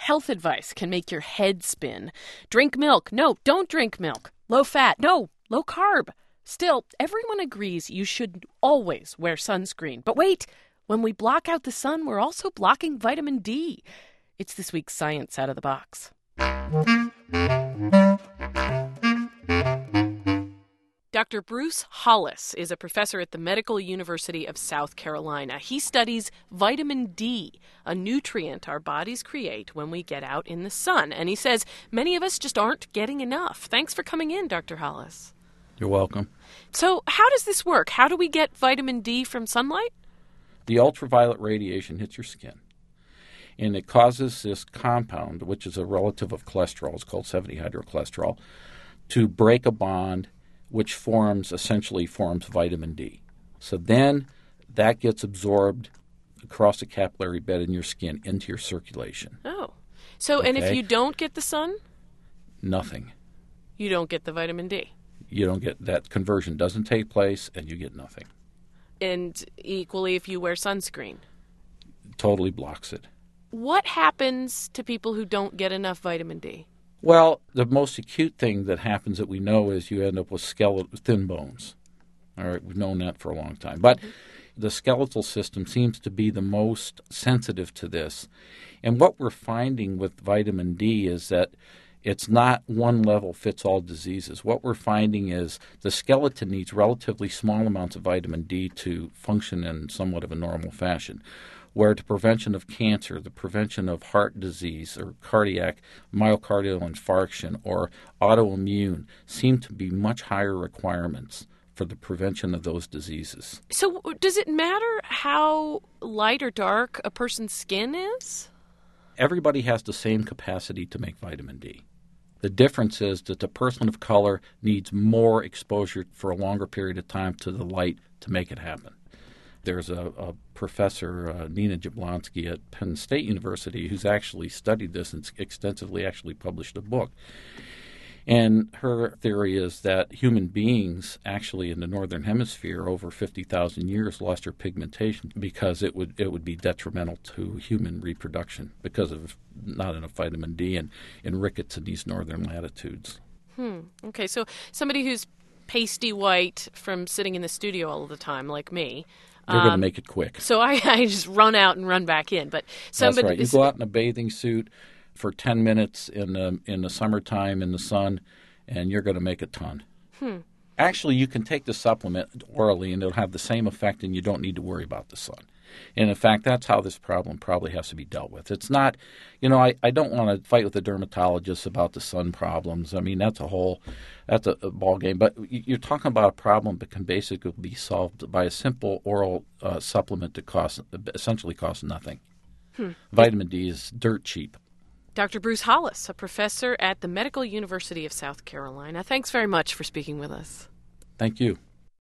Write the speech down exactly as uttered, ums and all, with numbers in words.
health advice can make your head spin. Drink milk. No, don't drink milk. Low fat. No, low carb. Still, everyone agrees you should always wear sunscreen. But wait, when we block out the sun, we're also blocking vitamin D. It's this week's Science Out of the Box. Doctor Bruce Hollis is a professor at the Medical University of South Carolina. He studies vitamin D, a nutrient our bodies create when we get out in the sun. And he says many of us just aren't getting enough. Thanks for coming in, Doctor Hollis. You're welcome. So how does this work? How do we get vitamin D from sunlight? The ultraviolet radiation hits your skin, and it causes this compound, which is a relative of cholesterol, it's called seventy hydrocholesterol, to break a bond which forms, essentially forms vitamin D. So then that gets absorbed across the capillary bed in your skin into your circulation. Oh. So, okay? And if you don't get the sun? Nothing. You don't get the vitamin D? You don't get, that conversion doesn't take place, and you get nothing. And equally if you wear sunscreen? Totally blocks it. What happens to people who don't get enough vitamin D? Well, the most acute thing that happens that we know is you end up with skeletal, thin bones. All right, we've known that for a long time. But mm-hmm. the skeletal system seems to be the most sensitive to this. And what we're finding with vitamin D is that it's not one level fits all diseases. What we're finding is the skeleton needs relatively small amounts of vitamin D to function in somewhat of a normal fashion, where the prevention of cancer, the prevention of heart disease or cardiac myocardial infarction or autoimmune seem to be much higher requirements for the prevention of those diseases. So does it matter how light or dark a person's skin is? Everybody has the same capacity to make vitamin D. The difference is that the person of color needs more exposure for a longer period of time to the light to make it happen. There's a, a professor, uh, Nina Jablonski at Penn State University, who's actually studied this and extensively actually published a book. And her theory is that human beings actually in the northern hemisphere over fifty thousand years lost their pigmentation because it would it would be detrimental to human reproduction because of not enough vitamin D and, and rickets in these northern latitudes. Hmm. Okay, so somebody who's pasty white from sitting in the studio all the time, like me. You're um, going to make it quick. So I, I just run out and run back in. But somebody, That's right. You go out in a bathing suit for ten minutes in the in the summertime in the sun, and you're going to make a ton. Hmm. Actually, you can take the supplement orally, and it'll have the same effect, and you don't need to worry about the sun. And, in fact, that's how this problem probably has to be dealt with. It's not, you know, I, I don't want to fight with the dermatologists about the sun problems. I mean, that's a whole, that's a, a ball game. But you're talking about a problem that can basically be solved by a simple oral uh, supplement that costs, essentially costs nothing. Hmm. Vitamin D is dirt cheap. Doctor Bruce Hollis, a professor at the Medical University of South Carolina. Thanks very much for speaking with us. Thank you.